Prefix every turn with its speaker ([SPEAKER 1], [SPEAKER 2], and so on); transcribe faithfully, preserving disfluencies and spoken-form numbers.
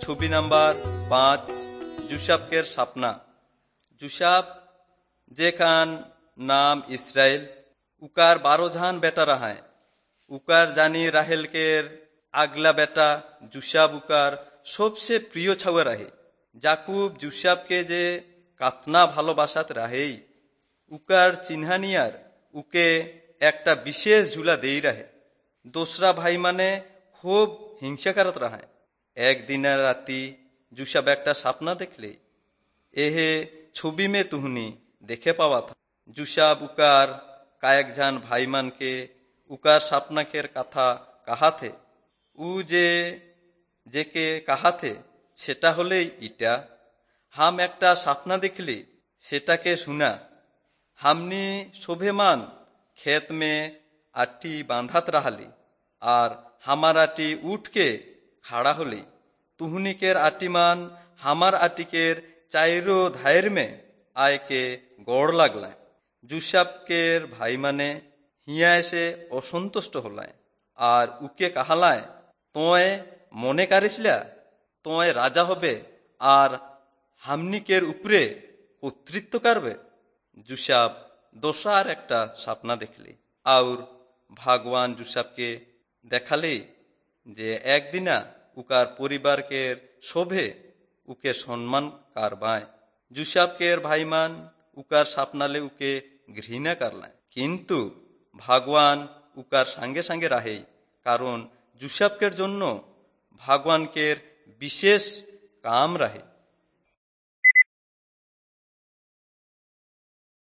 [SPEAKER 1] ছবি নাম্বার পাঁচ, জুসাবকের সাপনা। জুসাব যে খান নাম ইসরায়েল, উকার বারো ঝান বেটা রাহায়। উকার জানি রাহেলকের আগলা বেটা জুসাব উকার সবসে প্রিয় ছাওয়া রাহে। জাকুব জুসাবকে যে কাতনা ভালোবাসাত রাহেই, উকার চিহ্নানিয়ার উকে একটা বিশেষ ঝুলা দেই রাহে। দোসরা ভাই মানে খুব হিংসাকারত রাহায়। একদিনের রাতি জুসাব একটা স্বপ্না দেখলে, এহে ছবি মে তুহনি দেখে পাওয়া থা। জুসাব উকার কয়েকজন ভাইমানকে উকার স্বপ্নাকের কথা কাহাথে। উ যে যেকে কাহাথে সেটা হলেই ইটা, হাম একটা স্বপ্না দেখলি সেটাকে শুনা। হামনি শোভেমান खेत में आटी बांधत रहाली और हमार आटी उठ के खड़ा होली। तुहनिकेर आटीमान हमार आटिकेर चाइरो धायर में आय के गौड़ लागलाय। जूसाबकेर भाई माने हिया एसे असंतुष्ट होलाय और उके कहालाय, तोय मने कारिसला तोय राजा होबे और हमनिकेर उपरे কর্তৃত্ব करबे। জুসাব দোসার একটা স্বপ্না দেখলি আর ভগবান জুসাবকে দেখালে যে একদিনা উকার পরিবারকের শোভে উকে সম্মান কারবায়। জুসাবকের ভাইমান উকার স্বপ্নালে উকে ঘৃণা করলায়, কিন্তু ভগবান উকার সঙ্গে সঙ্গে রাহে, কারণ জুসাবকের জন্য ভগবানকের বিশেষ কাম রাহে।